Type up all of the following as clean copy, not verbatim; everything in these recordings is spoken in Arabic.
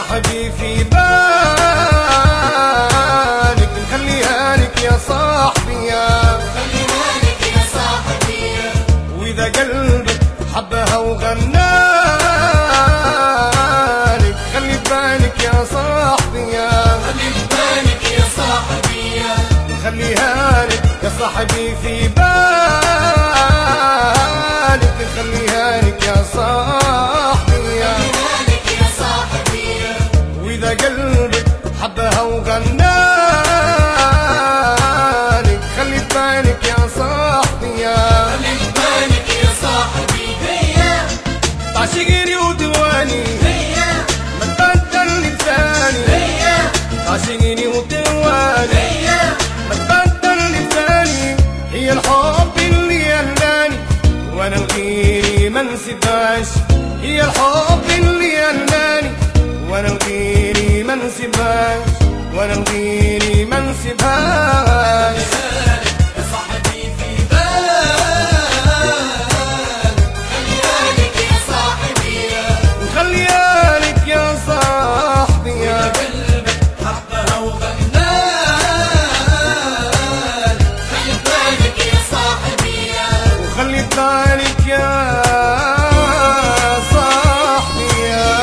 صاحبي في بالك، نخليها لك يا صاحبي، خليها لك يا صاحبي. وإذا قلبك حبها وغنالك خلي بالك يا صاحبي، خلي بالك يا صاحبي. خليها لك يا صاحبي في بالك، خليها لك يا صاحبي، خليها لك يا صاحبي. وإذا قلبك حبها وغنالك خلي بالك يا صاحبي، خلي بالك يا صاحبي. هي تعشقني وتواني هي ما تبدل لساني، هي تعشقني وتواني هي ما تبدل لساني، هي الحب اللي يهلاني وانا الغيري ما نسيبهاش، هي الحب اللي يهلاني وانا الغيري ما نسيبهاش، وانا الغيري ما نسيبهاش. يا صاحبي في بالك، خليها لك يا صاحبي. وخليها لك يا صاحبي، قلبك حبها وغنال، خلي بالك يا صاحبي. وخلي بالك يا صاحبي.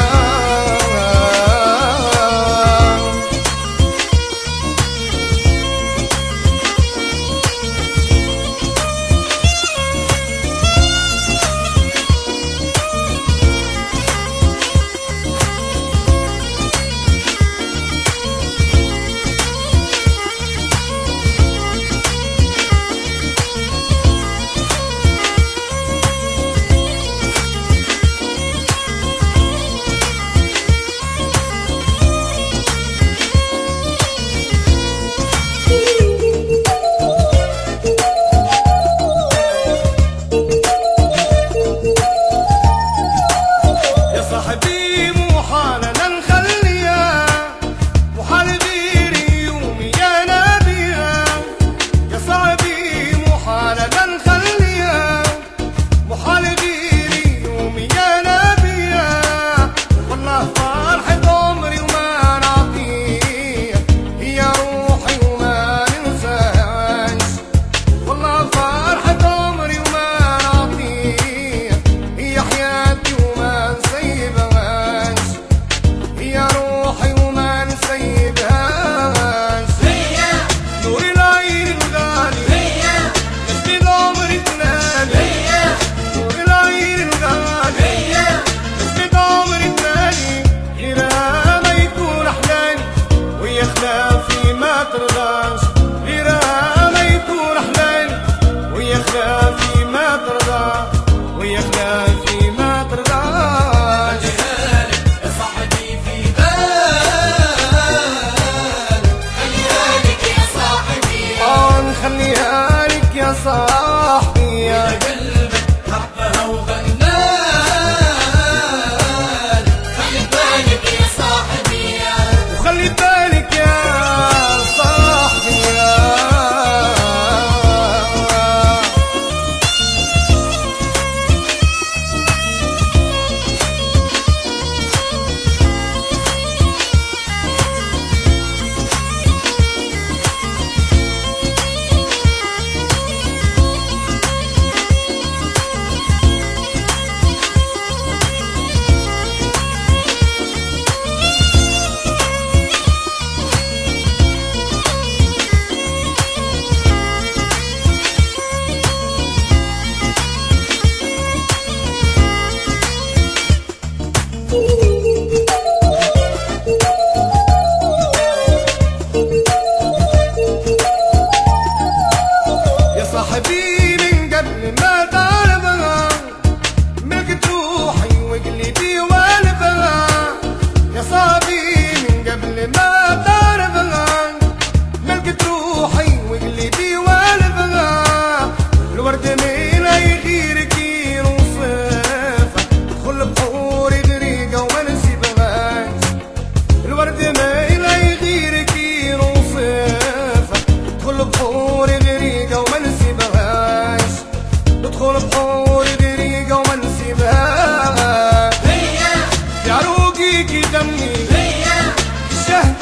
يا صاحبي محال انا نخليها، محال غيري يومي انا بيها، يا صاحبي محال انا نخليها، محال غيري يومي انا بيها، والله فرحة عمري وما نعطيها، هي روحي وما ننساهاش، والله فرحة عمري وما نعطيها، هي حياتي وما نسيبهاش، هي روحي وما نسيبهاش، هي نور العين الغالي هي نسبي العمر تنالي، هي نور العين الغالي هي نسبي العمر تنالي، غيرها ما يكون أحلاني وهي خلافي ما ترضاش، غيرها ما يكون أحلاني وهي خلافي ما ترضاش، وهي خلافي ما ترضاش. يا صاحبي في بالك، خليها لك يا صاحبي. نخليها لك يا صاحبي، قلبك حبها وغنال، خلي بالك يا صاحبي. وخلي بالك يا صاحبي.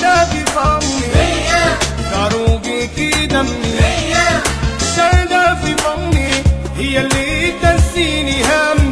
شردة في فمي هي داروا بيكي دمي هي شردة في فمي هي اللي تنسيني همي